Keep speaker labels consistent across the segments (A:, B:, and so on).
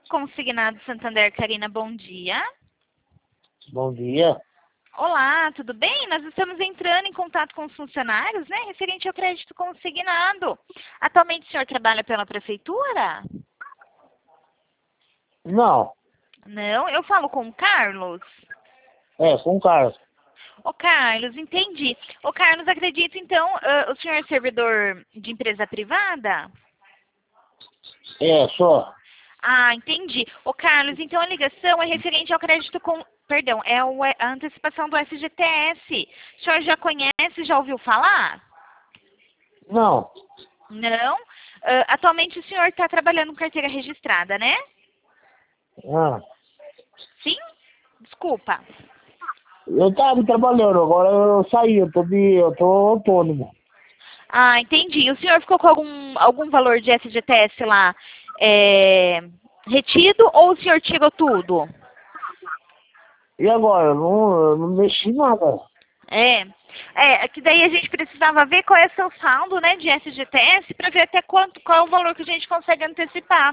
A: Consignado Santander, Karina, bom dia.
B: Bom dia.
A: Olá, tudo bem? Nós estamos entrando em contato com os funcionários, né, referente ao crédito consignado. Atualmente o senhor trabalha pela prefeitura?
B: Não,
A: Não, eu falo com o Carlos.
B: com o Carlos.
A: Ô, Carlos, entendi. Ô, Carlos, acredito, então, o senhor é servidor de empresa privada?
B: Só.
A: Ah, entendi. Ô, Carlos, então a ligação é referente ao crédito com... Perdão, a antecipação do FGTS. O senhor já conhece, já ouviu falar?
B: Não.
A: Não? Atualmente o senhor está trabalhando com carteira registrada, né?
B: Ah,
A: Sim? Desculpa.
B: eu tava trabalhando, agora eu saí, eu tô autônomo.
A: Ah, entendi. O senhor ficou com algum valor de FGTS lá retido ou o senhor tirou tudo?
B: E agora? Eu não mexi nada.
A: É que daí a gente precisava ver qual é o seu saldo, né, de FGTS para ver até qual é o valor que a gente consegue antecipar.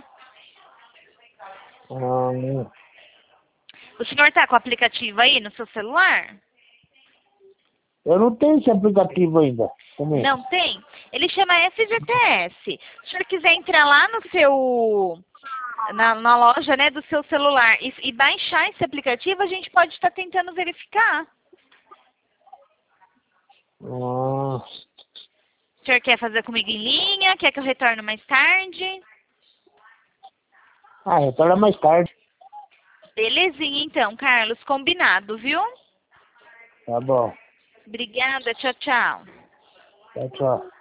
B: Ah,
A: O senhor está com o aplicativo aí no seu celular?
B: eu não tenho esse aplicativo ainda. Também.
A: Não tem? Ele chama FGTS. Se o senhor quiser entrar lá no seu na loja, né, do seu celular e baixar esse aplicativo, a gente pode estar tentando verificar.
B: Ah,
A: O senhor quer fazer comigo em linha? Quer que eu retorne mais tarde?
B: retorna mais tarde.
A: Belezinha, então, Carlos. Combinado, viu?
B: Tá bom.
A: Obrigada. Tchau, tchau.
B: Tchau, tchau.